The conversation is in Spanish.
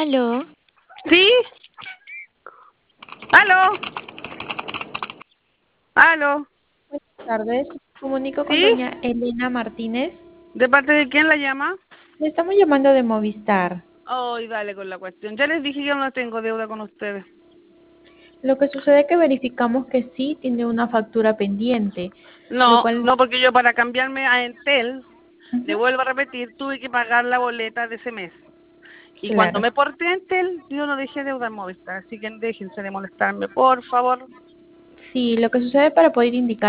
Aló, ¿Sí? ¿Aló? ¿Aló? Buenas tardes, me comunico con ¿Sí? doña Elena Martínez. ¿De parte de quién la llama? Le estamos llamando de Movistar. Ay, dale con la cuestión. Ya les dije que yo no tengo deuda con ustedes. Lo que sucede es que verificamos que sí tiene una factura pendiente, lo No, cual... no, porque yo para cambiarme a Entel, le Ujú, vuelvo a repetir, tuve que pagar la boleta de ese mes. Y cuando claro. me porté a Entel, yo no dejé deuda en Movistar. Así que déjense de molestarme, por favor. Sí, lo que sucede para poder indicar